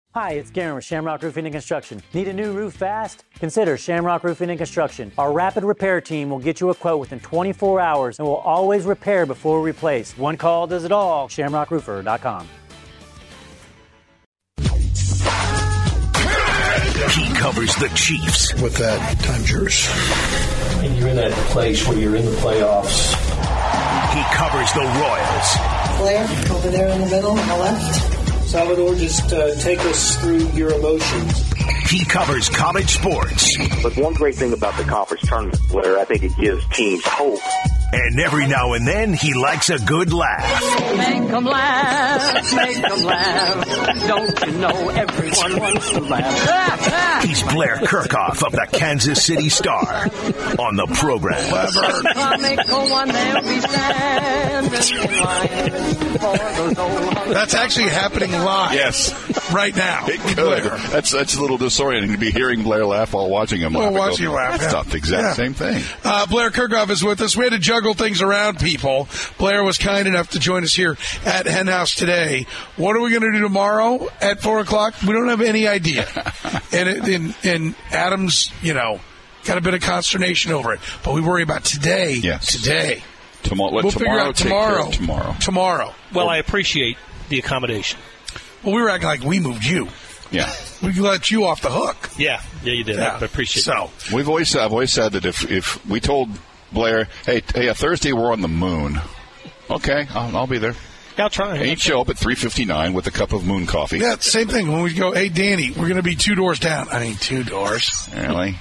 Hi, it's Garen with Shamrock Roofing and Construction. Need a new roof fast? Consider Shamrock Roofing and Construction. Our rapid repair team will get you a quote within 24 hours and will always repair before we replace. One call does it all. ShamrockRoofer.com. He covers the Chiefs. With that, time's yours. And you're in that place where you're in the playoffs. He covers the Royals. Blair, over there in the middle, on the left. Salvador, just take us through your emotions. He covers college sports. But one great thing about the conference tournament, Blair, I think it gives teams hope. And every now and then, he likes a good laugh. Make them laugh, make them laugh. Don't you know everyone wants to laugh? He's Blair Kirchhoff of the Kansas City Star on the program. Comical one, they'll be standing in line for those old. That's actually happening live. Yes. Right now. It could. That's a little disorienting to be hearing Blair laugh while watching him laugh. Watching you laugh. That's not the exact same thing. Blair Kirchhoff is with us. We had to juggle things around, people. Blair was kind enough to join us here at Hen House today. What are we going to do tomorrow at 4 o'clock? We don't have any idea. and Adam's, got a bit of consternation over it. But we worry about today. Yes. Today. We'll figure out tomorrow. Well, I appreciate the accommodation. Well, we were acting like we moved you. Yeah. We let you off the hook. Yeah, you did. Yeah. I appreciate it. So I've always said that if we told Blair, hey, Thursday we're on the moon. Okay, I'll be there. I'll try. And he'd show up at 3:59 with a cup of moon coffee. Yeah, same thing. When we go, hey, Danny, we're going to be 2 doors down. I mean, 2 doors. Really?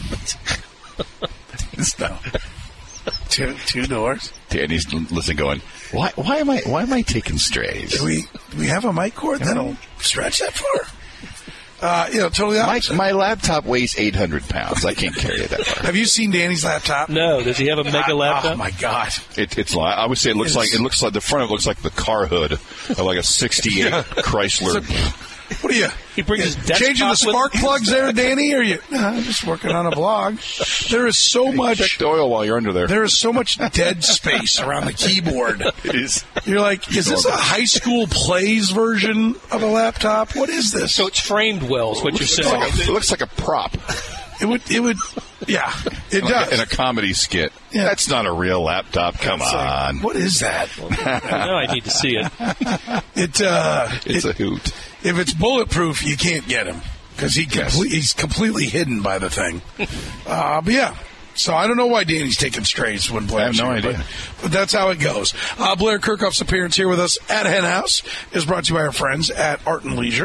No. Two doors. Danny's listening, going, why am I taking strays? Do we have a mic cord that'll stretch that far? Totally opposite. My laptop weighs 800 pounds. I can't carry it that far. Have you seen Danny's laptop? No. Does he have a mega laptop? Oh my God! It's. I would say it looks like the front of it looks like the car hood of like a '68 Chrysler. What are you? He brings his desktop changing the spark plugs there, Danny? Or are you? No, I'm just working on a vlog. There is so much. Check the oil while you're under there. There is so much dead space around the keyboard. It is. You're like, is this a high school plays version of a laptop? What is this? So it's framed well, is what you're saying. It looks like a prop. It would. Yeah, it does. In a comedy skit. Yeah. That's not a real laptop. Come on. What is that? Now I need to see it. It's a hoot. If it's bulletproof, you can't get him because he's completely hidden by the thing. But yeah. So I don't know why Danny's taking strays when Blair. I have no idea. But that's how it goes. Blair Kirchhoff's appearance here with us at Hen House is brought to you by our friends at Art and Leisure.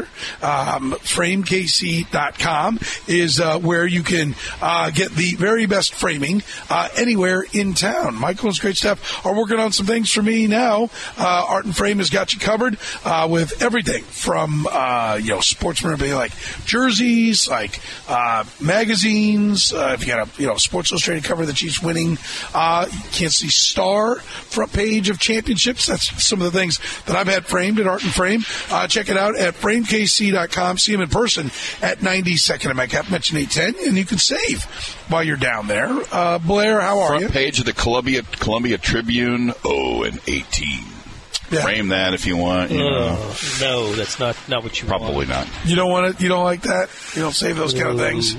FrameKC.com is where you can get the very best framing anywhere in town. Michael and his great staff are working on some things for me now. Art and Frame has got you covered with everything from sports memorabilia like jerseys, like magazines. If you got a Sports Illustrated cover of the Chiefs winning, Kansas City Star front page of championships. That's some of the things that I've had framed at Art and Frame. Check it out at framekc.com. See them in person at 92nd and Metcalf. Mention 810, and you can save while you're down there. Blair, how are you? Front page of the Columbia Tribune. 0-18. Yeah. Frame that if you want. No, that's not what you want. Probably not. You don't want it? You don't like that? You don't save those kind of things?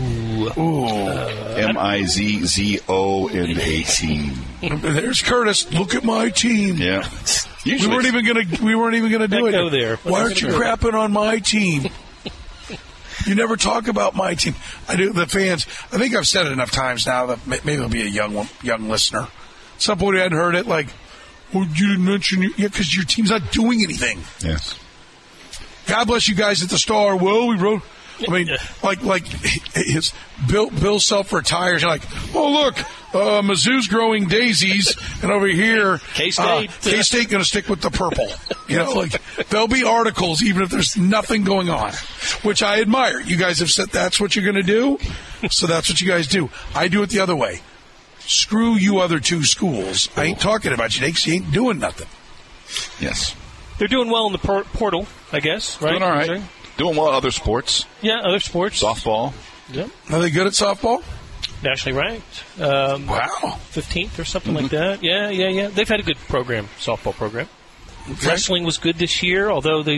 MIZZO and 18. There's Curtis. Look at my team. Yeah. We weren't even gonna do it. Go there. Why aren't you crapping on my team? You never talk about my team. I do. The fans. I think I've said it enough times now that maybe it'll be a young listener. At some point, I hadn't heard it. Like, well, you didn't mention it. Yeah, because your team's not doing anything. Yes. God bless you guys at the Star. Well, we wrote. I mean, like his Bill self-retires. You're like, oh, look, Mizzou's growing daisies, and over here, K-State going to stick with the purple. There'll be articles even if there's nothing going on, which I admire. You guys have said that's what you're going to do, so that's what you guys do. I do it the other way. Screw you other two schools. I ain't talking about you because you ain't doing nothing. Yes. They're doing well in the portal, I guess, right? Doing all right. Doing well at other sports. Yeah, other sports. Softball. Yep. Are they good at softball? Nationally ranked. Wow. 15th or something like that. Yeah. They've had a good program, softball program. Okay. Wrestling was good this year, although they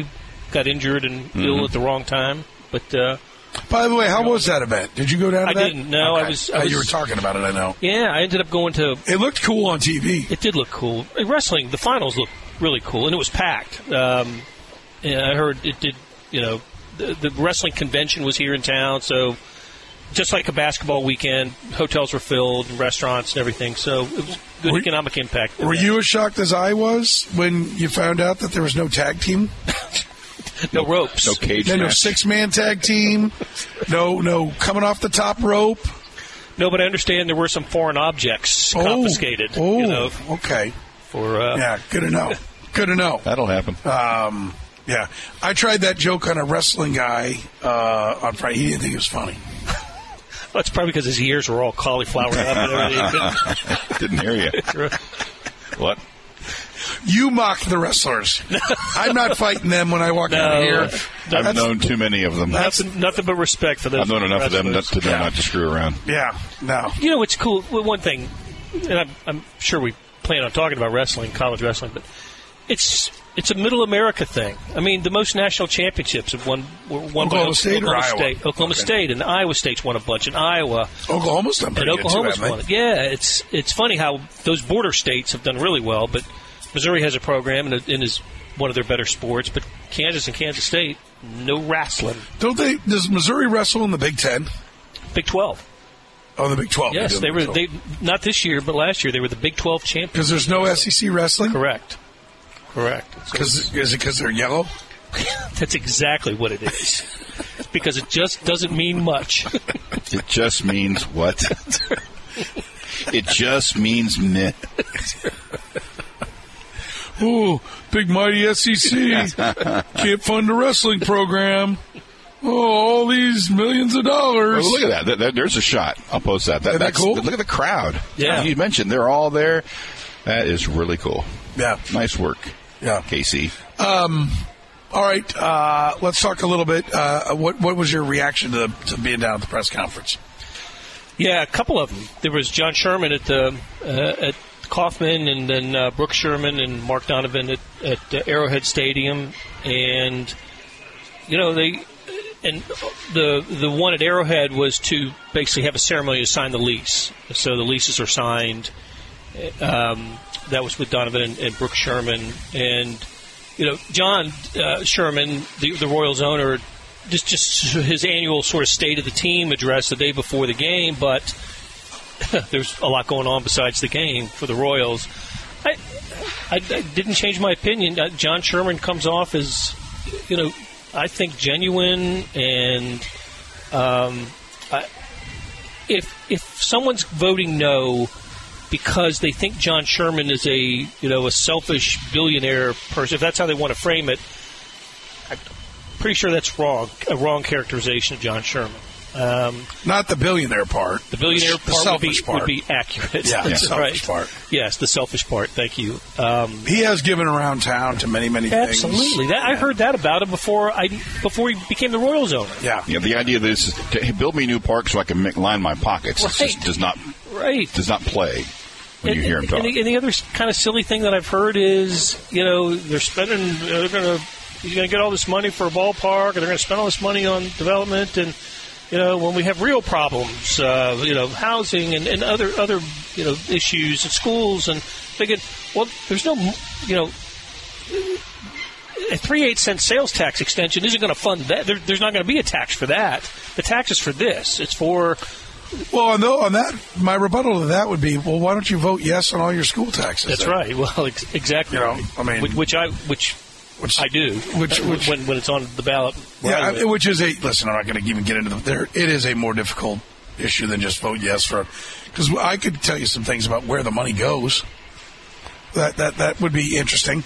got injured and ill at the wrong time. But by the way, how was that event? Did you go down to that? I didn't. No, okay. I was. You were talking about it, I know. Yeah, I ended up going to. It looked cool on TV. It did look cool. Wrestling, the finals looked really cool, and it was packed. And I heard it did. The wrestling convention was here in town, so just like a basketball weekend, hotels were filled, and restaurants and everything. So it was good economic impact. Were you as shocked as I was when you found out that there was no tag team? No ropes. No cage No match. 6-man tag team. No coming off the top rope. No, but I understand there were some foreign objects confiscated. Okay. Yeah, good to know. Good to know. That'll happen. Yeah. I tried that joke on a wrestling guy on Friday. He didn't think it was funny. Well, it's probably because his ears were all cauliflowered up and everything. Didn't hear you. What? You mock the wrestlers. I'm not fighting them when I walk out of here. I've known too many of them. Nothing but respect for those. I've known enough of them wrestlers. to know not to screw around. Yeah, no. You know, it's cool. Well, one thing, and I'm sure we plan on talking about wrestling, college wrestling, but it's a Middle America thing. I mean, the most national championships have won Oklahoma State or Iowa? Oklahoma State, and Iowa State's won a bunch, and Iowa. Oklahoma's done pretty and Oklahoma's good too, won it. Yeah, it's funny how those border states have done really well, but Missouri has a program and is one of their better sports, but Kansas and Kansas State, no wrestling. Don't they? Does Missouri wrestle in the Big Ten? Big 12. Oh, the Big 12. Yes, they were. They not this year, but last year they were the Big 12 champions. Because there's no SEC wrestling. Correct. Is it because they're yellow? That's exactly what it is. Because it just doesn't mean much. It just means what? It just means meh. Oh, big mighty SEC. Can't fund a wrestling program. Oh, all these millions of dollars. Oh, look at that. There's a shot. I'll post that. Isn't that cool? Look at the crowd. Yeah. You mentioned they're all there. That is really cool. Yeah. Nice work. Yeah. Casey. All right. Let's talk a little bit. What was your reaction to being down at the press conference? Yeah, a couple of them. There was John Sherman at Kauffman, and then Brooks Sherman and Mark Donovan at Arrowhead Stadium, and the one at Arrowhead was to basically have a ceremony to sign the lease. So the leases are signed. That was with Donovan and Brooks Sherman, and John Sherman, the Royals owner, just his annual sort of state of the team address the day before the game, but there's a lot going on besides the game for the Royals. I didn't change my opinion. John Sherman comes off as, I think genuine, and if someone's voting no because they think John Sherman is a selfish billionaire person, if that's how they want to frame it, I'm pretty sure that's wrong. A wrong characterization of John Sherman. Not the billionaire part. The billionaire the part would be accurate. Yeah, the selfish right. part. Yes, the selfish part. Thank you. He has given around town to many, many things. Absolutely. I heard that about him before he became the Royals owner. Yeah. The idea of this is to build me a new park so I can line my pockets. Right. It just does not play when you hear him talk. And the other kind of silly thing that I've heard is, they're spending, he's going to get all this money for a ballpark, and they're going to spend all this money on development, and when we have real problems, housing and other issues at schools, and thinking, well, there's no, a 3/8 sales tax extension isn't going to fund that. There's not going to be a tax for that. The tax is for this. It's for. Well, on that, my rebuttal to that would be, well, why don't you vote yes on all your school taxes? That's then? Right. Well, exactly. Which I do. When it's on the ballot. Yeah, which is listen, I'm not going to even get into there. It is a more difficult issue than just vote yes for, because I could tell you some things about where the money goes. That would be interesting.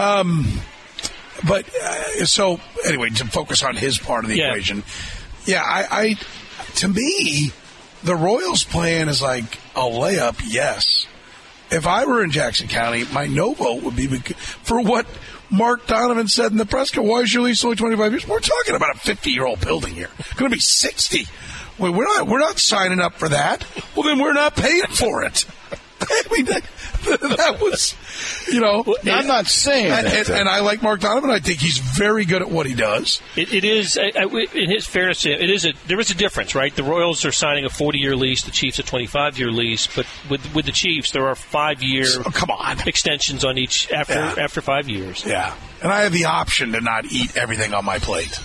But so anyway, to focus on his part of the equation, I to me, the Royals plan is like a layup. Yes, if I were in Jackson County, my no vote would be for what Mark Donovan said in the press conference. Why is your lease only 25 years? We're talking about a 50-year-old building here. It's going to be 60. Well, we're not signing up for that. Well, then we're not paying for it. I mean, That was, I'm not saying that. And I like Mark Donovan. I think he's very good at what he does. It is, in his fairness, there is a difference, right? The Royals are signing a 40-year lease, the Chiefs a 25-year lease, but with the Chiefs, there are 5-year extensions on each after 5 years. Yeah, and I have the option to not eat everything on my plate.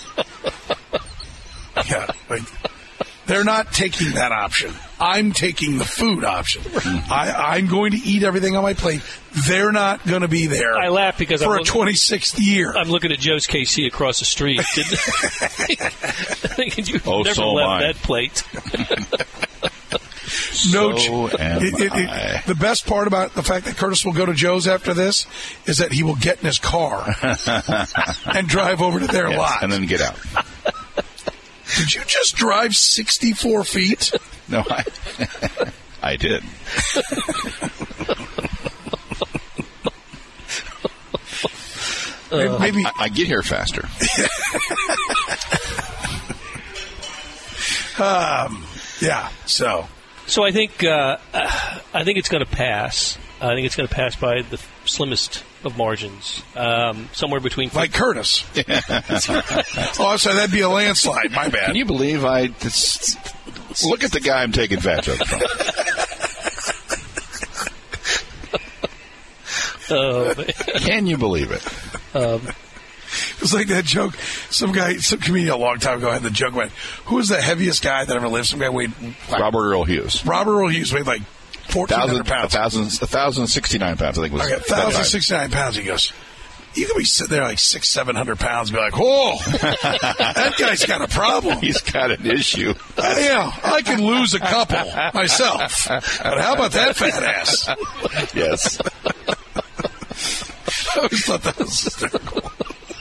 Yeah, they're not taking that option. I'm taking the food option. I'm going to eat everything on my plate. They're not going to be there. I laugh because for a 26th year. I'm looking at Joe's KC across the street. You never left that plate. The best part about the fact that Curtis will go to Joe's after this is that he will get in his car and drive over to their lot. And then get out. Did you just drive 64 feet? No, I did. Maybe I get here faster. Yeah. So I think it's going to pass. I think it's going to pass by the slimmest of margins, somewhere between. Like Curtis. Oh, so that'd be a landslide. My bad. Can you believe look at the guy I'm taking fat jokes from. Can you believe it? It's like that joke. Some comedian a long time ago had the joke about who was the heaviest guy that ever lived? Some guy weighed Robert Earl Hughes. Robert Earl Hughes weighed like 1,400 pounds. 1,069 pounds, I think. Was 1,069 pounds. He goes, you could be sitting there like 600-700 pounds and be like, whoa, that guy's got a problem. He's got an issue. Yeah, I can lose a couple myself. But how about that fat ass? Yes. I always thought that was hysterical.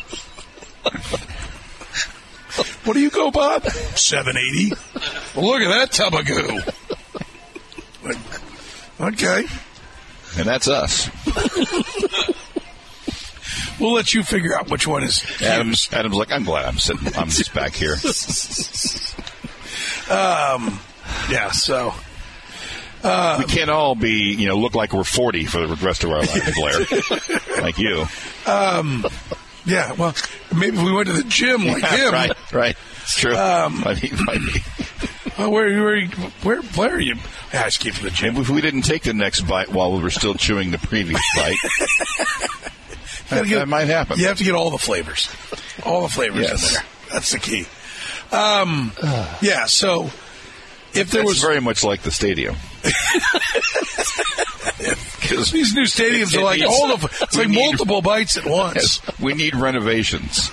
What do you go, Bob? 780. Well, look at that tub of goo. Okay. And that's us. We'll let you figure out which one is Adam's like, I'm glad I'm just back here. Yeah, so we can't all be, look like we're 40 for the rest of our lives, Blair. Like you. Yeah, well, maybe if we went to the gym like him. Right. It's true. Might be. Where Blair are you? Yeah, I escaped from the gym. If we didn't take the next bite while we were still chewing the previous bite, that might happen. You have to get all the flavors. All the flavors in there. That's the key. Yeah, so if there was very much like the stadium. These new stadiums are like it's like multiple bites at once. Yes, we need renovations.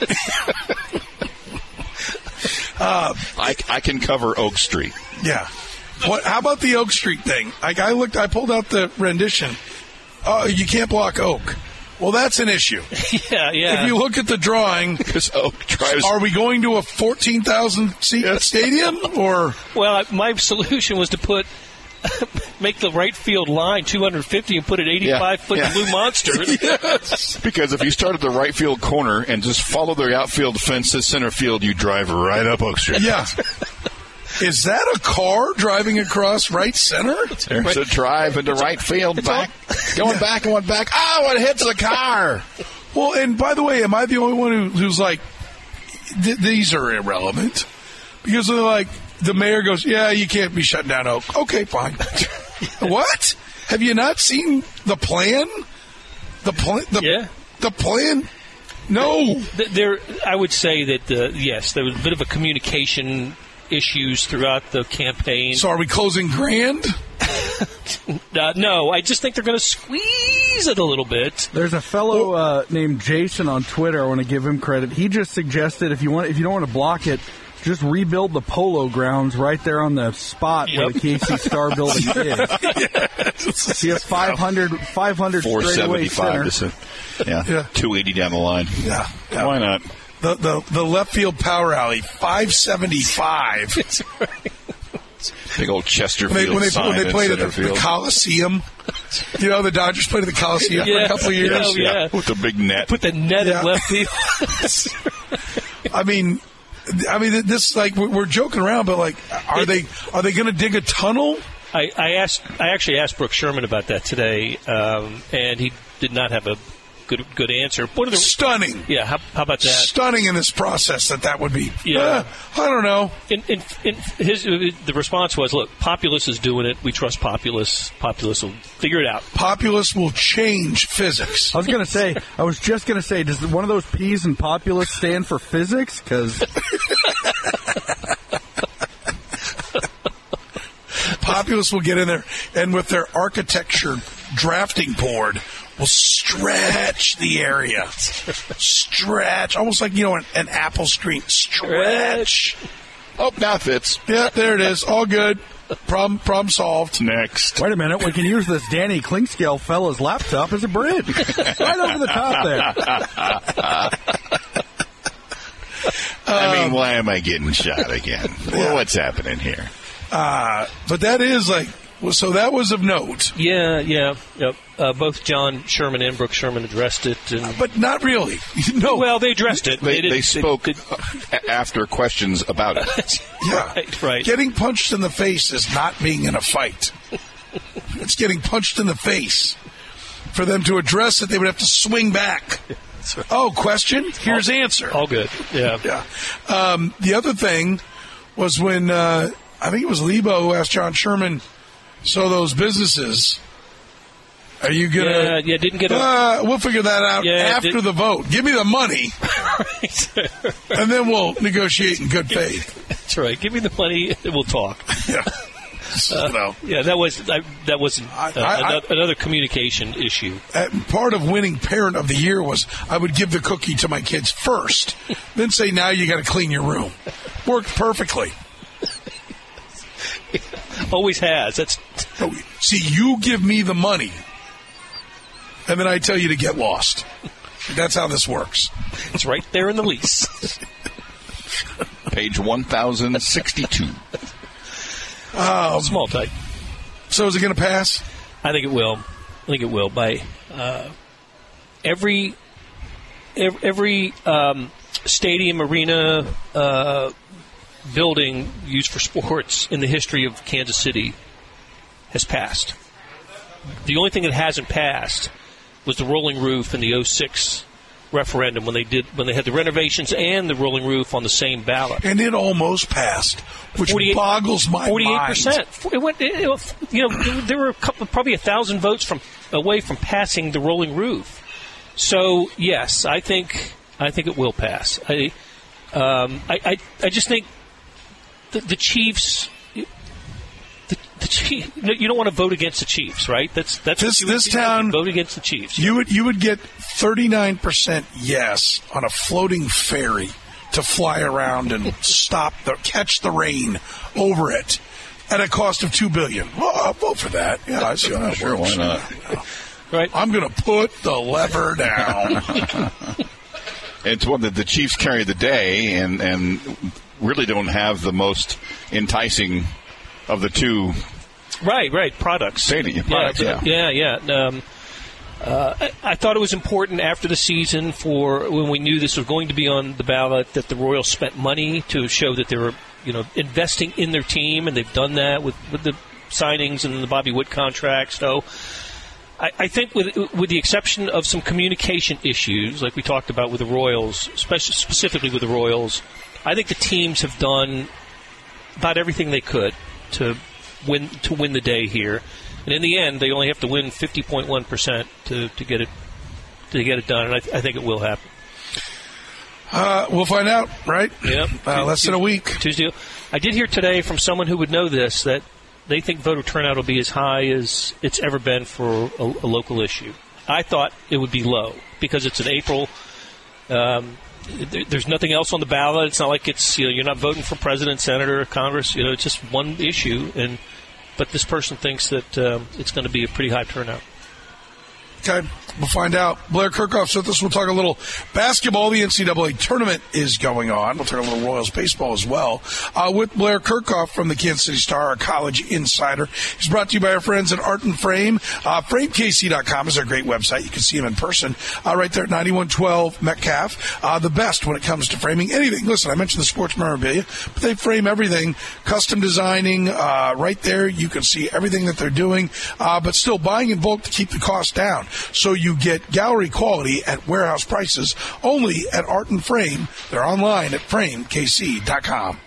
I can cover Oak Street. Yeah. How about the Oak Street thing? I pulled out the rendition. You can't block Oak. Well, that's an issue. Yeah. If you look at the drawing, because Oak drives. Are we going to a 14,000 seat stadium or? Well, my solution was to make the right field line 250 and put an 85-foot blue monster. Yes. Because if you start at the right field corner and just follow the outfield fence to center field, you drive right up Oak Street. Yeah. Is that a car driving across right center? There's a drive into right field, going back. Oh, it hits the car. Well, and by the way, am I the only one who's like, these are irrelevant? Because they're like, the mayor goes, yeah, you can't be shutting down Oak. Okay, fine. What? Have you not seen the plan? The plan? No. I would say that, yes, there was a bit of a communication issues throughout the campaign. So are we closing Grand? No, I just think they're going to squeeze it a little bit. There's a fellow named Jason on Twitter. I want to give him credit. He just suggested if you don't want to block it, just rebuild the Polo Grounds right there on the spot where the KC Star building is. Yes. He has 500 straight away center. Yeah, 280 down the line. Yeah. Why not? The left field power alley, 575. That's right. Big old Chesterfield when they played at the Coliseum. The Dodgers played at the Coliseum for a couple of years. Yeah. With the big net. Put the net in left field. I mean, this we're joking around, but are they going to dig a tunnel? I actually asked Brooke Sherman about that today, and he did not have a good answer. What are the stunning? Yeah, how about that? Stunning in this process that would be. Yeah, I don't know. The response was, "Look, Populous is doing it. We trust Populous. Populous will figure it out. Populous will change physics." I was just going to say, does one of those P's in Populous stand for physics? Because Populous will get in there, and with their architecture drafting board, will stretch the area. Stretch. Almost like, an Apple Street. Stretch. Oh, now it fits. Yeah, there it is. All good. Problem solved. Next. Wait a minute. We can use this Danny Klingscale fella's laptop as a bridge. Right over the top there. Why am I getting shot again? Well, what's happening here? But that is so that was of note. Yeah. Both John Sherman and Brooke Sherman addressed it. But not really. No. Well, they addressed it. They spoke after questions about it. Yeah. Right. Getting punched in the face is not being in a fight. It's getting punched in the face. For them to address it, they would have to swing back. Right. Oh, question? Here's answer. All good. Yeah. The other thing was when I think it was Lebo who asked John Sherman, so those businesses, are you going to... Yeah, didn't get we'll figure that out after the vote. Give me the money, and then we'll negotiate in good faith. That's right. Give me the money, and we'll talk. Yeah. That was another communication issue. Part of winning Parent of the Year was I would give the cookie to my kids first, then say, now you got to clean your room. Worked perfectly. Always has. See, you give me the money, and then I tell you to get lost. That's how this works. It's right there in the lease. Page 1062. Small type. So is it going to pass? I think it will. By every stadium, arena, building used for sports in the history of Kansas City has passed. The only thing that hasn't passed was the rolling roof in the 2006 referendum when they had the renovations and the rolling roof on the same ballot. And it almost passed, which boggles my 48%. It went. There were probably 1,000 votes away from passing the rolling roof. So yes, I think it will pass. I just think the Chiefs. The Chiefs. You don't want to vote against the Chiefs, right? That's this town. Vote against the Chiefs. You would get 39% yes on a floating ferry to fly around and catch the rain over it at a cost of $2 billion. Well, I'll vote for that. Yeah, I see how that sure, works. Why not? Right. I'm going to put the lever down. It's one that the Chiefs carry the day and really don't have the most enticing of the two. Right. Products. Stadium products, yeah. Yeah. I thought it was important after the season for when we knew this was going to be on the ballot that the Royals spent money to show that they were, investing in their team, and they've done that with the signings and the Bobby Witt contract. So I think with the exception of some communication issues, like we talked about with the Royals, specifically with the Royals, I think the teams have done about everything they could to win the day here. And in the end, they only have to win 50.1% to get it done, and I think it will happen. We'll find out, right? Yep. Less than a week. Tuesday. I did hear today from someone who would know this that they think voter turnout will be as high as it's ever been for a local issue. I thought it would be low because it's in April. There's nothing else on the ballot. It's not like it's you're not voting for president, senator, Congress. It's just one issue, but this person thinks that it's going to be a pretty high turnout. Okay. We'll find out. Blair Kirchhoff's with us. We'll talk a little basketball. The NCAA tournament is going on. We'll talk a little Royals baseball as well. With Blair Kirchhoff from the Kansas City Star, our college insider. He's brought to you by our friends at Art and Frame. FrameKC.com is our great website. You can see him in person right there at 9112 Metcalf. The best when it comes to framing anything. Listen, I mentioned the sports memorabilia, but they frame everything. Custom designing right there. You can see everything that they're doing, but still buying in bulk to keep the cost down. So you get gallery quality at warehouse prices only at Art and Frame. They're online at FrameKC.com.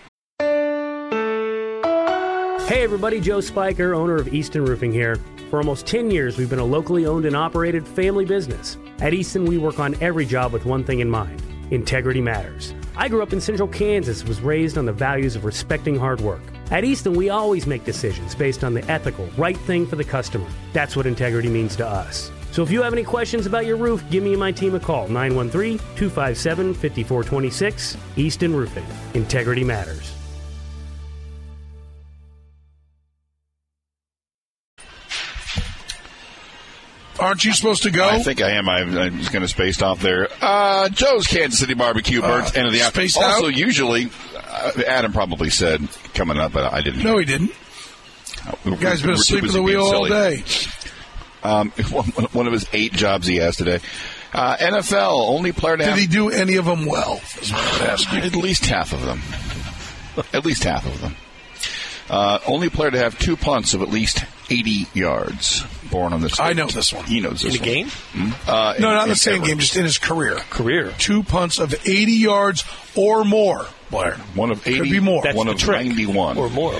Hey everybody, Joe Spiker, owner of Easton Roofing here. For almost 10 years, we've been a locally owned and operated family business. At Easton, we work on every job with one thing in mind: integrity matters. I grew up in Central Kansas, was raised on the values of respecting hard work. At Easton, we always make decisions based on the ethical, right thing for the customer. That's what integrity means to us. So if you have any questions about your roof, give me and my team a call, 913-257-5426. Easton Roofing. Integrity matters. Aren't you supposed to go? I think I am. I'm just going to space off there. Joe's Kansas City Barbecue, Burt's end of the afternoon. Also, usually, Adam probably said coming up, but I didn't. No, he didn't. The guy's been asleep at the wheel all day. One of his 8 jobs he has today. NFL, only player to have... Did he do any of them well? Is what I was asking. At least half of them. At least half of them. Only player to have 2 punts of at least 80 yards. Born on this day. I know this one. He knows this one. In the game? Mm-hmm. No, not in the same game, just in his career. 2 punts of 80 yards or more, Blair. One of 80. Could be more. That's one the of trick. 91. Or more.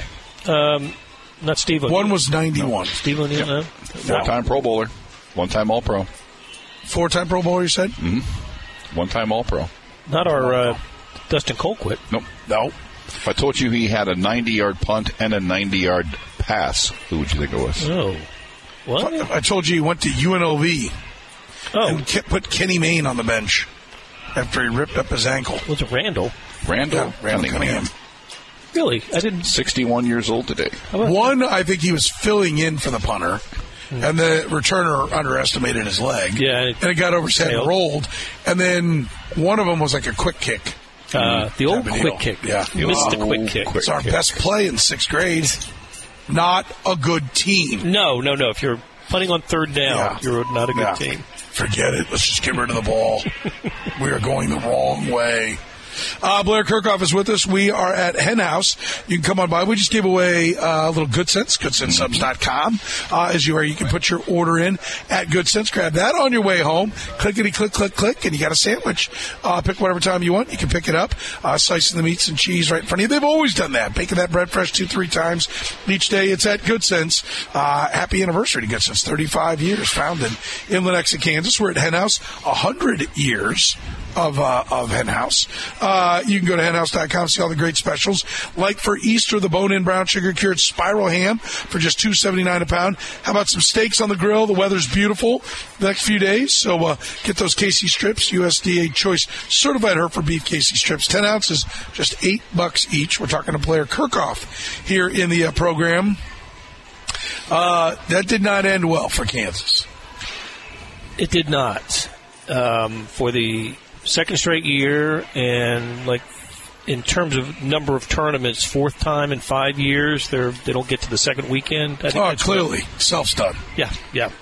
Not Steve O'Neill. One was 91. No. Steve O'Neill, no. 4-time Pro Bowler. 1-time All-Pro. 4-time Pro Bowler, you said? Mm-hmm. 1-time All-Pro. Not our Dustin Colquitt. Nope. No. If I told you he had a 90-yard punt and a 90-yard pass, who would you think it was? Oh. What? I told you he went to UNLV and put Kenny Mayne on the bench after he ripped up his ankle. Was it Randall? Randall Cunningham. Really? I didn't. 61 years old today. One, I think he was filling in for the punter, and the returner underestimated his leg. Yeah. And it got over his head and rolled. And then one of them was like a quick kick. The old quick kick. Yeah. Missed the quick kick. It's our best play in 6th grade. Not a good team. No. If you're punting on 3rd down, you're not a good team. Forget it. Let's just get rid of the ball. We are going the wrong way. Blair Kirchhoff is with us. We are at Hen House. You can come on by. We just gave away a little Good Sense, GoodSenseSubs.com, is where you can put your order in at Good Sense. Grab that on your way home. Clickety, click, click, click, and you got a sandwich. Pick whatever time you want. You can pick it up. Slicing the meats and cheese right in front of you. They've always done that. Baking that bread fresh 2-3 times each day. It's at Good Sense. Happy anniversary to Good Sense. 35 years. Founded in Lenexa, Kansas. We're at Hen House. 100 years of Hen House. You can go to henhouse.com, see all the great specials. Like for Easter, the bone-in brown sugar cured spiral ham for just $2.79 a pound. How about some steaks on the grill? The weather's beautiful the next few days, so get those KC strips, USDA Choice Certified Hereford Beef KC strips. 10 ounces, just $8 each. We're talking to Blair Kirchhoff here in the program. That did not end well for Kansas. It did not. For the second straight year, and like in terms of number of tournaments, 4th time in 5 years, they don't get to the second weekend. I think clearly self-done. Yeah.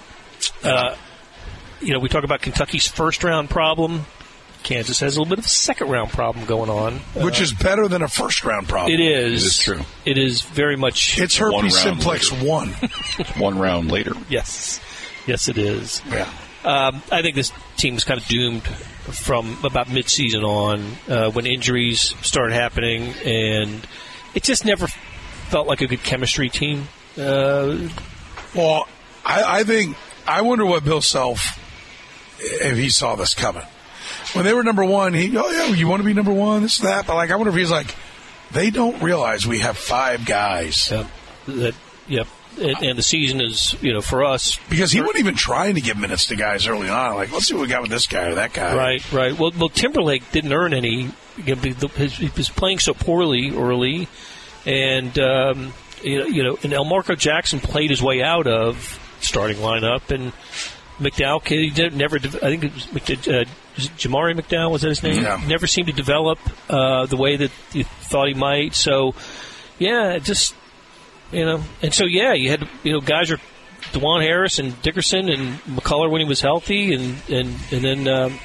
We talk about Kentucky's first round problem. Kansas has a little bit of a second round problem going on, which is better than a first round problem. It is. It is true. It is very much. It's herpes simplex 1. 1 round later. Yes, it is. Yeah. I think this team is kind of doomed from about mid-season on when injuries started happening, and it just never felt like a good chemistry team. Well, I wonder what Bill Self, if he saw this coming. When they were number 1, you want to be number 1, this, that. But I wonder if he's like, they don't realize we have 5 guys. And the season is, for us. Because he wasn't even trying to give minutes to guys early on. Like, let's see what we got with this guy or that guy. Right. Well, Timberlake didn't earn any. He was playing so poorly early. And, and Elmarco Jackson played his way out of starting lineup. And McDowell kid, he never. I think it was Jamari McDowell, was that his name? Yeah. Never seemed to develop the way that you thought he might. So, yeah, just and so you had guys are DeJuan Harris and Dickerson and McCullough when he was healthy, and then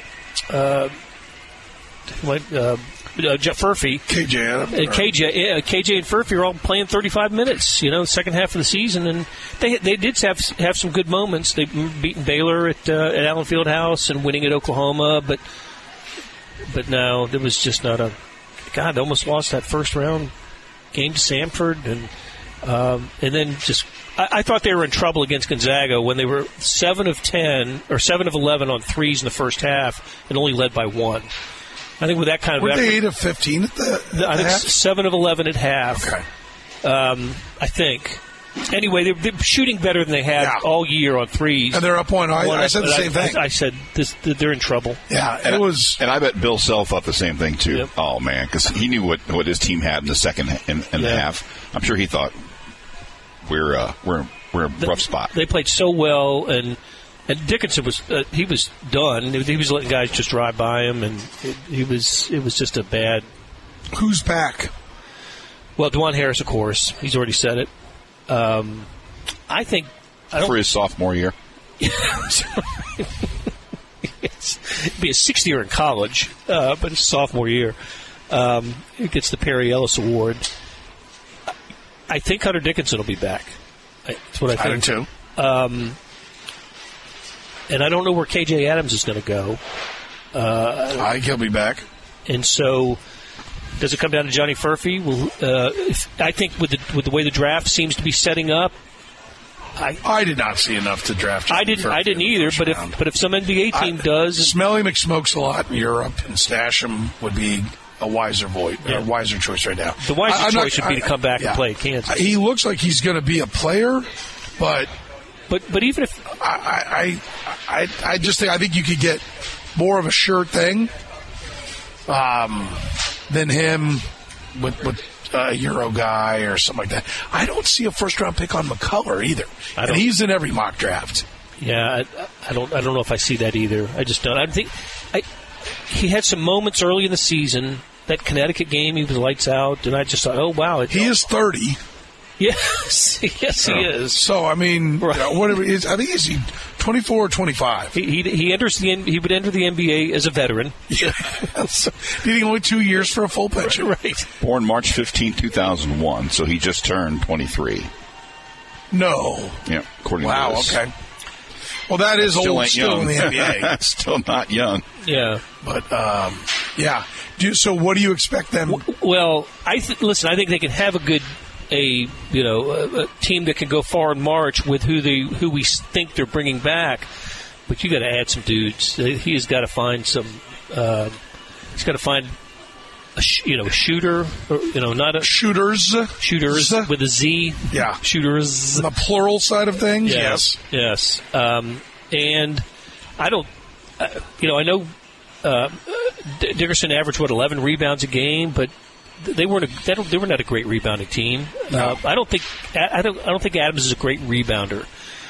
Jeff Furphy, KJ and Furphy are all playing 35 minutes. Second half of the season, and they did have some good moments. They beaten Baylor at Allen Fieldhouse and winning at Oklahoma, but no, there was just not a. God, they almost lost that first round game to Samford, and then just. I thought they were in trouble against Gonzaga when they were 7 of 10 or 7 of 11 on threes in the first half and only led by 1. I think with that kind of effort, they 8 of 15 at the I think half? 7 of 11 at half. Okay. I think. Anyway, they're shooting better than they had all year on threes. And they're up one. I said the same thing. I said they're in trouble. Yeah, and I bet Bill Self thought the same thing too. Yep. Oh man, because he knew what his team had in the second and the half. I'm sure he thought we're in a rough spot. They played so well, and Dickinson was he was done. He was letting guys just drive by him, and it was just a bad. Who's back? Well, DeJuan Harris, of course. He's already said it. I think for his sophomore year. It'd be his 6th year in college, but his sophomore year. He gets the Perry Ellis Award. I think Hunter Dickinson will be back. That's what I think. I do too. And I don't know where KJ Adams is going to go. I think he'll be back. And so, does it come down to Johnny Furphy? I think with the way the draft seems to be setting up, I did not see enough to draft. I didn't either. But if some NBA team does, Smelly McSmokes a lot in Europe, and stash him would be a wiser choice right now. The wiser choice would be to come back and play at Kansas. He looks like he's going to be a player, but even if I just think you could get more of a sure thing than him with a Euro guy or something like that. I don't see a first round pick on McCullough either, and he's in every mock draft. Yeah, I don't know if I see that either. I just don't. I think he had some moments early in the season. That Connecticut game, he was lights out, and I just thought, oh wow, he is 30. Yes, he is. So I mean, whatever it is, I think he's 24 or 25. He enters he would enter the NBA as a veteran. Yes. Needing only 2 years for a full pension. Right. Born March 15, 2001, so he just turned 23. No. Yeah. According to this. Okay. Well, that is old still in the NBA. Still not young. Yeah. But, yeah. So what do you expect them? Well, listen, I think they can have a team that can go far in March with who we think they're bringing back. But you got to add some dudes. He has got to find some. He's got to find a shooter, or, not a shooters with a Z. Yeah, shooters. The plural side of things. Yes. And I don't. I know Dickerson averaged 11 rebounds a game, but they were not a great rebounding team. No. I don't think Adams is a great rebounder.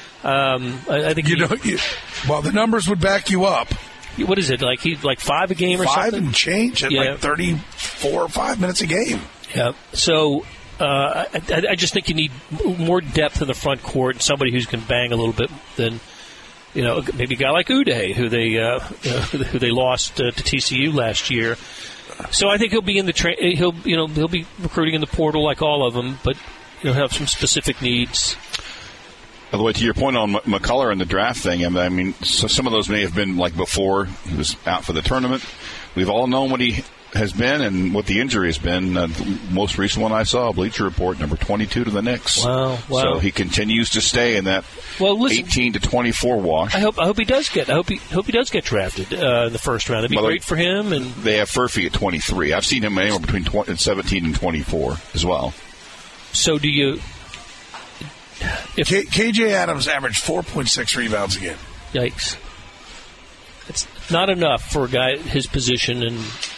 I think the numbers would back you up. What is it like? He's like 5 a game or something? 5 and change at like 34 or 5 minutes a game. Yeah. So I just think you need more depth in the front court, and somebody who can bang a little bit than. Maybe a guy like Uday, who they lost to TCU last year. So I think he'll be in the he'll be recruiting in the portal like all of them, but he'll have some specific needs. By the way, to your point on McCullough and the draft thing, I mean, so some of those may have been like before he was out for the tournament. We've all known what he has been and what the injury has been. The most recent one I saw, Bleacher Report, number 22 to the Knicks. Wow. So he continues to stay in that 18 to 24 wash. I hope he does get drafted in the first round. That'd be great for him. And they have Furphy at 23. I've seen him anywhere between 17 and 24 as well. So do you? If KJ Adams averaged 4.6 rebounds a game. Yikes! It's not enough for a guy at his position and.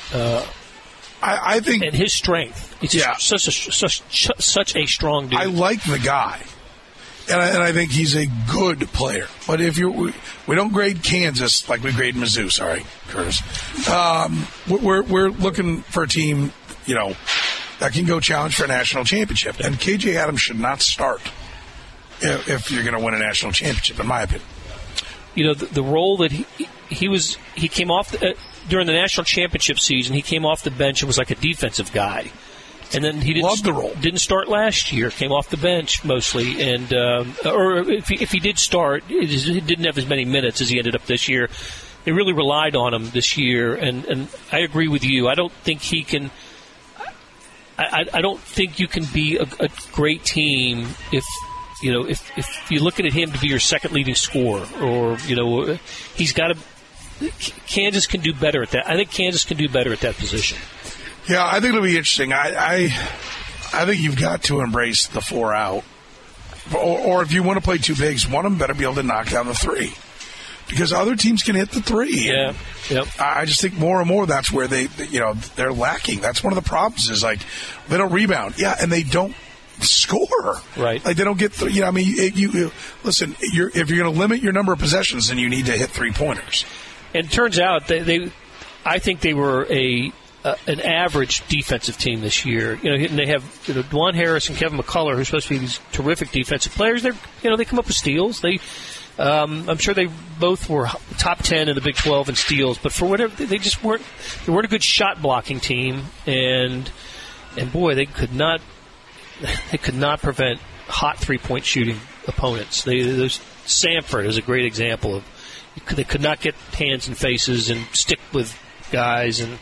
I think and his strength. It's such a strong dude. I like the guy. And I think he's a good player. But if we don't grade Kansas like we grade Mizzou. Sorry, Curtis. We're looking for a team, that can go challenge for a national championship. And KJ Adams should not start if you're going to win a national championship, in my opinion. The role that he came off during the national championship season, he came off the bench and was like a defensive guy. And then he didn't start last year, came off the bench mostly. And or if he did start, he didn't have as many minutes as he ended up this year. They really relied on him this year. And I agree with you. I don't think he can – I don't think you can be a great team if you're looking at him to be your second leading scorer, or he's got to. Kansas can do better at that. I think Kansas can do better at that position. Yeah, I think it'll be interesting. I think you've got to embrace the 4 out, or if you want to play 2 bigs, one of them better be able to knock down the 3, because other teams can hit the 3. Yeah. Yep. I just think more and more that's where they're lacking. That's one of the problems is like they don't rebound. Yeah, and they don't score. Right. Like they don't get listen, if you're going to limit your number of possessions, then you need to hit 3-pointers. And it turns out I think they were an average defensive team this year. And they have Dwan Harris and Kevin McCullough, who's supposed to be these terrific defensive players. They come up with steals. I'm sure they both were top 10 in the Big 12 in steals, but for whatever they just weren't. They weren't a good shot blocking team, and boy, they could not prevent hot 3-point shooting opponents. Samford is a great example of they could not get hands and faces and stick with guys, and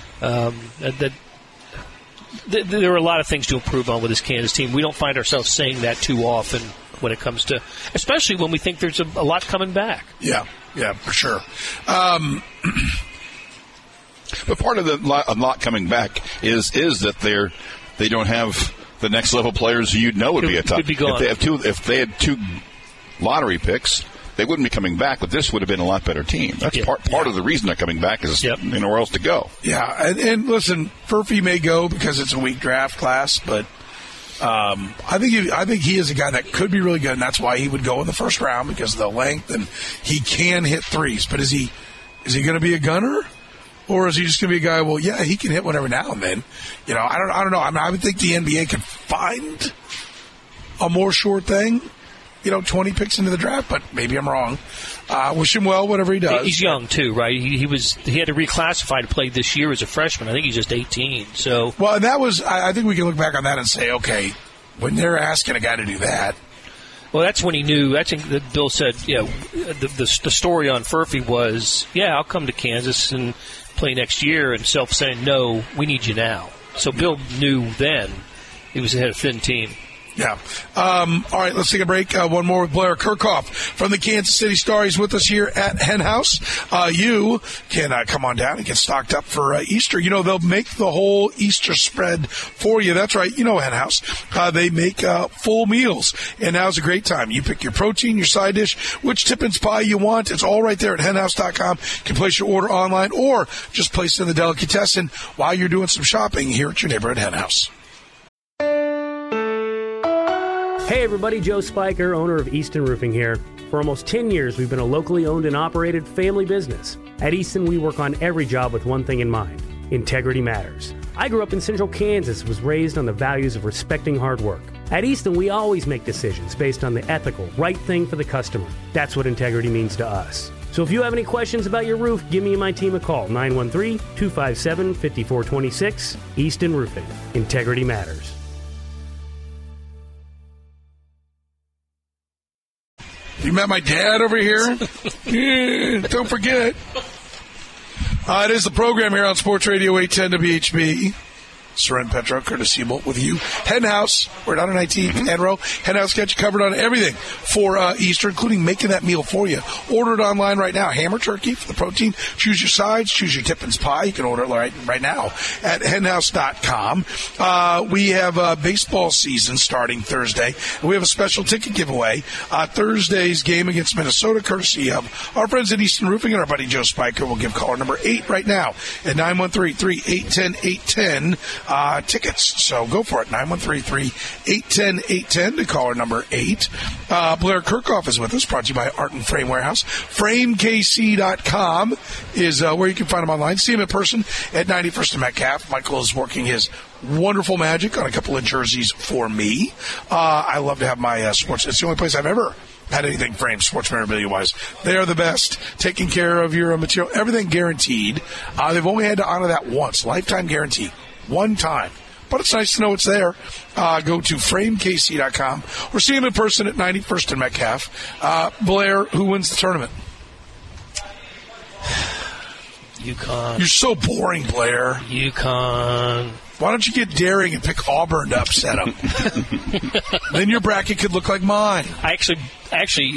there are a lot of things to improve on with this Kansas team. We don't find ourselves saying that too often when it comes to, especially when we think there's a lot coming back. Yeah, for sure. But part of a lot coming back is that they don't have the next level players you'd know would be a top. Could be gone. If they had 2 lottery picks, they wouldn't be coming back, but this would have been a lot better team. That's part of the reason they're coming back is nowhere else to go. Yeah, and listen, Furphy may go because it's a weak draft class, but I think he is a guy that could be really good, and that's why he would go in the first round, because of the length, and he can hit 3s. But is he going to be a gunner? Or is he just going to be a guy, well, yeah, he can hit one every now and then. I don't know. I mean, I would think the NBA could find a more sure thing, 20 picks into the draft, but maybe I'm wrong. Wish him well, whatever he does. He's young, too, right? He had to reclassify to play this year as a freshman. I think he's just 18. So, well, and that was, I think we can look back on that and say, okay, when they're asking a guy to do that. Well, that's when he knew. I think that Bill said, the story on Furphy was, I'll come to Kansas and play next year, and Self saying, no, we need you now. So Bill knew then he was ahead of thin team. Yeah. All right, let's take a break. One more with Blair Kirchhoff from the Kansas City Star. He's with us here at Hen House. You can come on down and get stocked up for Easter. They'll make the whole Easter spread for you. That's right. Hen House. They make full meals, and now's a great time. You pick your protein, your side dish, which Tippins pie you want. It's all right there at henhouse.com. You can place your order online or just place it in the delicatessen while you're doing some shopping here at your neighborhood Hen House. Hey everybody, Joe Spiker, owner of Easton Roofing here. For almost 10 years, we've been a locally owned and operated family business. At Easton, we work on every job with one thing in mind: integrity matters. I grew up in central Kansas, was raised on the values of respecting hard work. At Easton, we always make decisions based on the ethical, right thing for the customer. That's what integrity means to us. So if you have any questions about your roof, give me and my team a call, 913-257-5426. Easton Roofing. Integrity matters. You met my dad over here? Don't forget. It is the program here on Sports Radio 810 WHB. Soren Petro, Curtis Siebel with you. Hen House, we're down on 19th and Row. Hen House got you covered on everything for Easter, including making that meal for you. Order it online right now. Ham or turkey for the protein. Choose your sides. Choose your Tippins pie. You can order it right now at henhouse.com. We have baseball season starting Thursday. We have a special ticket giveaway. Thursday's game against Minnesota, courtesy of our friends at Easton Roofing and our buddy Joe Spiker. We'll give caller number 8 right now at 913-3810810. tickets. So go for it. 913-810-810 to caller number 8. Blair Kirchhoff is with us, brought to you by Art and Frame Warehouse. FrameKC.com is where you can find him online. See him in person at 91st and Metcalf. Michael is working his wonderful magic on a couple of jerseys for me. I love to have my sports. It's the only place I've ever had anything framed, sports memorabilia-wise. They are the best, taking care of your material, everything guaranteed. They've only had to honor that once, lifetime guarantee, one time. But it's nice to know it's there. Go to framekc.com or see them in person at 91st and Metcalf. Blair, who wins the tournament? UConn. You're so boring, Blair. UConn. Why don't you get daring and pick Auburn to upset them? Then your bracket could look like mine. I actually,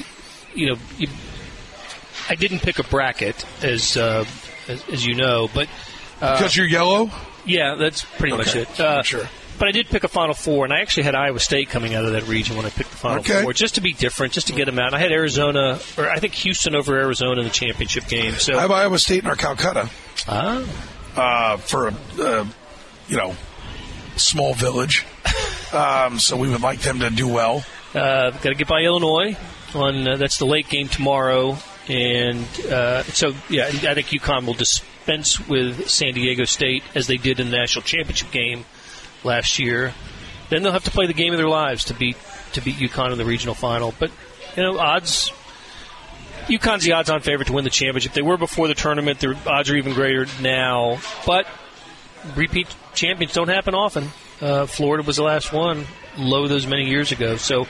I didn't pick a bracket as you know, but because you're yellow. Yeah, that's pretty much it. Sure. But I did pick a Final Four, and I actually had Iowa State coming out of that region when I picked the Final Four, just to be different, just to get them out. And I had Arizona, or I think Houston over Arizona in the championship game. So I have Iowa State in our Calcutta. For a small village. So we would like them to do well. Got to get by Illinois on that's the late game tomorrow, and I think UConn will dispense with San Diego State as they did in the national championship game last year. Then they'll have to play the game of their lives to beat UConn in the regional final. But odds. UConn's the odds-on favorite to win the championship. They were before the tournament. Their odds are even greater now. But repeat champions don't happen often. Florida was the last one, those many years ago. So,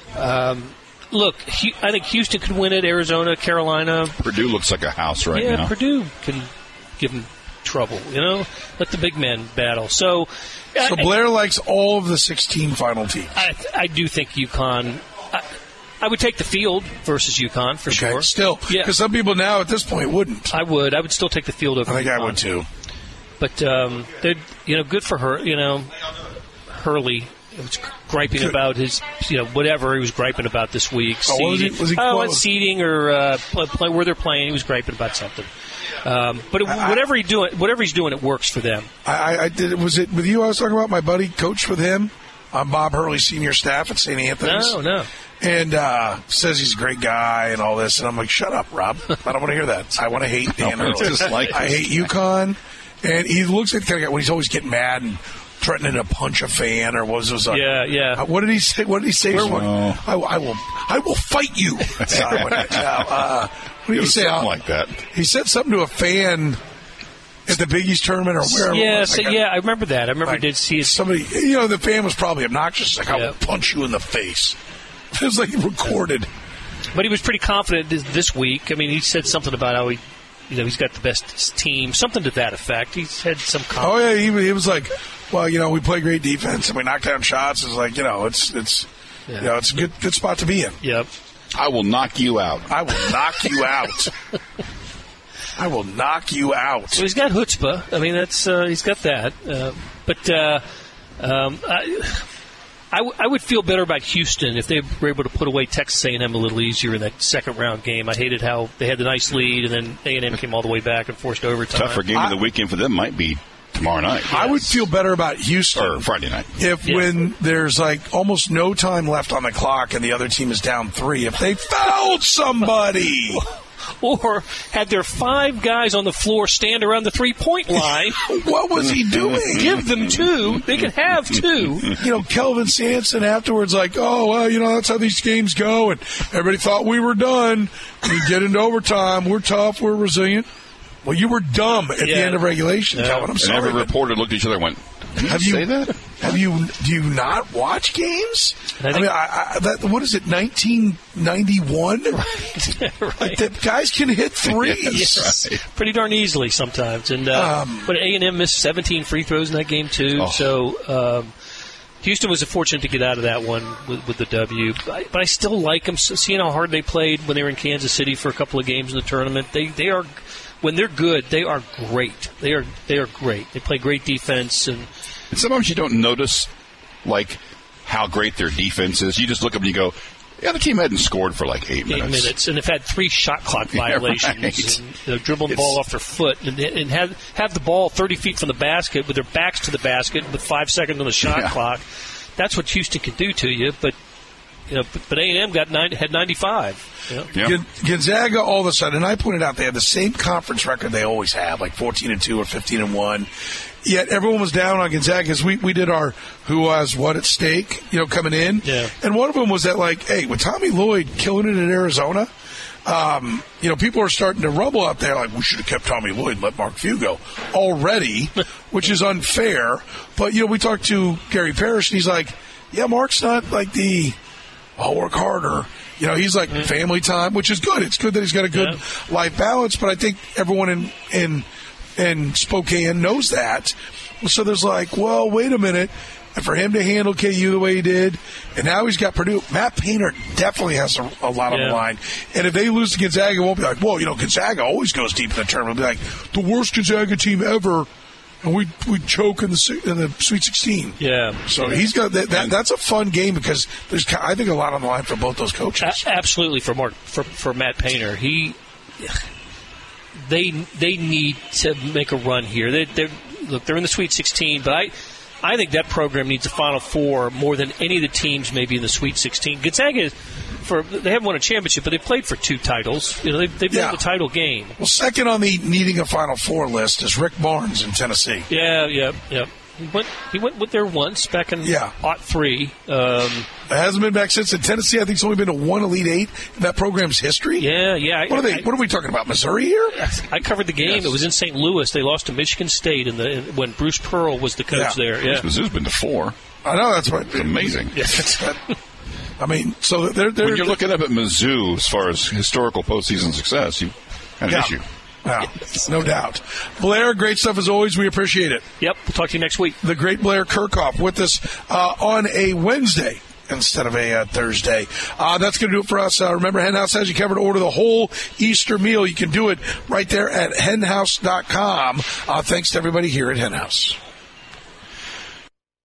look, I think Houston could win it. Arizona, Carolina. Purdue looks like a house now. Yeah, Purdue can give them trouble. Let the big men battle. So Blair likes all of the 16 final teams. I do think UConn. I would take the field versus UConn for sure. Still, because some people now at this point wouldn't. I would. I would still take the field over. I think UConn. I would too. But good for her. Hurley was griping about his, whatever he was griping about this week. Seeding. Seeding or where they're playing. He was griping about something. But whatever he's doing, it works for them. I did. Was it with you? I was talking about my buddy, coached with him on Bob Hurley's senior staff at St. Anthony's. No. And says he's a great guy and all this. And I'm like, shut up, Rob. I don't want to hear that. I want to hate Dan Hurley. I hate UConn. And he looks like the kind of guy when he's always getting mad and threatening to punch a fan or what was it? Yeah. What did he say? What did he say? I will fight you. What did he say? Something like that. He said something to a fan at the Big East tournament or wherever. I remember that. I remember I did see it. Somebody, the fan was probably obnoxious. Like, I will punch you in the face. It was like recorded. But he was pretty confident this week. I mean, he said something about how he's got the best team, something to that effect. He's had some confidence. Oh, yeah, he was like, well, we play great defense and we knock down shots. It's like, it's a good spot to be in. Yep. I will knock you out. I will knock you out. I will knock you out. So he's got chutzpah. I mean, he's got that. I would feel better about Houston if they were able to put away Texas A&M a little easier in that second-round game. I hated how they had the nice lead, and then A&M came all the way back and forced overtime. Tougher game of the weekend for them might be tomorrow night. Yes. I would feel better about Houston. Or Friday night. When there's almost no time left on the clock and the other team is down 3, if they fouled somebody. Or had their 5 guys on the floor stand around the 3-point line. What was he doing? Give them 2. They could have 2. Kelvin Sampson afterwards that's how these games go. And everybody thought we were done. We get into overtime. We're tough. We're resilient. Well, you were dumb at the end of regulation, Kelvin. I'm sorry. And every reporter looked at each other and went, Did you say that? Do you not watch games? What is it, 1991? Right. The guys can hit threes. Yes. Right. Pretty darn easily sometimes. And but A&M missed 17 free throws in that game, too. Oh. So Houston was fortunate to get out of that one with the W. But I still like them. Seeing how hard they played when they were in Kansas City for a couple of games in the tournament, they are – when they're good, they are great. They are great. They play great defense. And sometimes you don't notice, how great their defense is. You just look up and you go, Yeah, the team hadn't scored for like 8 minutes. And they've had 3 shot clock violations. Right. And, dribble the ball off their foot and have the ball 30 feet from the basket with their backs to the basket with 5 seconds on the shot clock. That's what Houston can do to you, but A&M had 95. Yeah. Gonzaga, all of a sudden, and I pointed out they had the same conference record they always have, like 14-2 or 15-1. Yet everyone was down on Gonzaga as we did our who has what at stake, coming in. Yeah. And one of them was that, like, hey, with Tommy Lloyd killing it in Arizona, people are starting to rumble out there like we should have kept Tommy Lloyd and let Mark Few go already, which is unfair. But, we talked to Gary Parrish, and he's like, yeah, Mark's not like I'll work harder. He's like family time, which is good. It's good that he's got a good life balance, but I think everyone in Spokane knows that. So there's like, well, wait a minute. And for him to handle KU the way he did, and now he's got Purdue, Matt Painter definitely has a lot on the line. And if they lose to Gonzaga, it won't be like, well, Gonzaga always goes deep in the tournament. It'll be like, the worst Gonzaga team ever, and we choke in the Sweet 16. Yeah. So he's got that. That's a fun game because there's, I think, a lot on the line for both those coaches. Absolutely, for Matt Painter, They need to make a run here. They're in the Sweet 16, but I think that program needs a Final Four more than any of the teams maybe in the Sweet 16. Gonzaga, they haven't won a championship, but they played for 2 titles. They've been in the title game. Well, second on the needing a Final Four list is Rick Barnes in Tennessee. Yeah. He went there once back in '03. It hasn't been back since. In Tennessee, I think it's only been to 1 Elite 8 in that program's history. Yeah. What are we talking about? Missouri here? I covered the game. Yes. It was in St. Louis. They lost to Michigan State when Bruce Pearl was the coach there. Yeah, Mizzou's been to 4. I know, that's right. It's amazing. I mean, so they're when you're looking up at Mizzou as far as historical postseason success, you have an issue. Yeah, no doubt. Blair, great stuff as always. We appreciate it. Yep. We'll talk to you next week. The great Blair Kirchhoff with us on a Wednesday instead of a Thursday. That's going to do it for us. Remember, Hen House has you covered. Order the whole Easter meal. You can do it right there at henhouse.com. Thanks to everybody here at Hen House.